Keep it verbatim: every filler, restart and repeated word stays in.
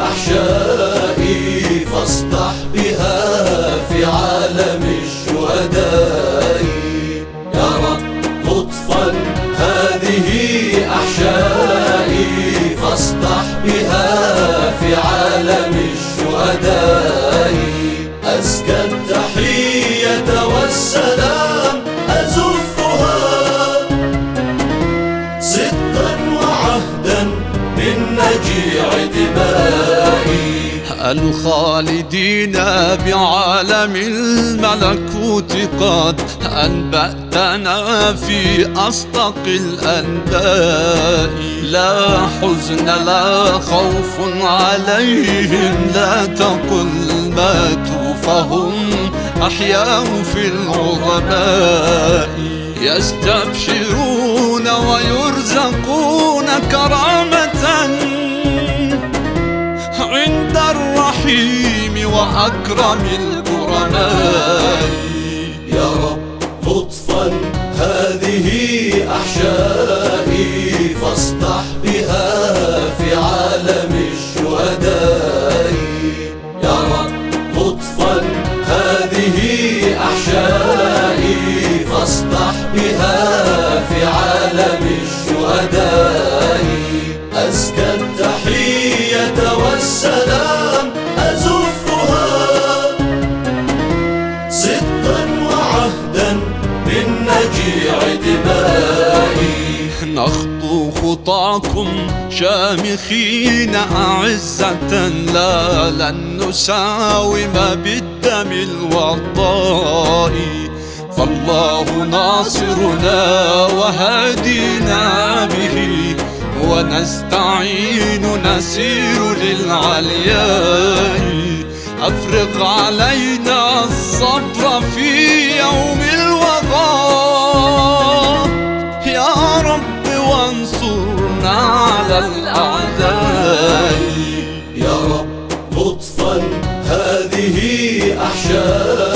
أحشائي فاصدح بها في عالم الشهداء. يا رب لطفا هذه أحشائي فاصدح بها في عالم الشهداء. أزكى التحية والسلام أزفها صدقا وعهدا من نجيع دمائي. الخالدين بعالم الملكوت قد أنبأتنا في أصدق الأنباء. لا حزن لا خوف عليهم، لا تقل ماتوا فهم أحياء في العظماء. يستبشرون ويرزقون كرامة عند الرحيم وأكرم الكرماء. يا رب لطفا هذه أحشائي فاصدح بها في عالم الشهداء. يا رب لطفا هذه أحشائي فاصدح بها في عالم الشهداء. أزكى التحية والسلام أزفها صدقا وعهدا من نجيع دمائي. نخطو خطاكم شامخين أعزة، لا لن نساوم بالدم الوضاء. فالله ناصرنا وهادينا به، ونستعين نسير للعلياء. أفرغ علينا الصبر في يوم الوغى يا رب، وانصرنا على الأعداء. يا رب لطفا هذه أحشائي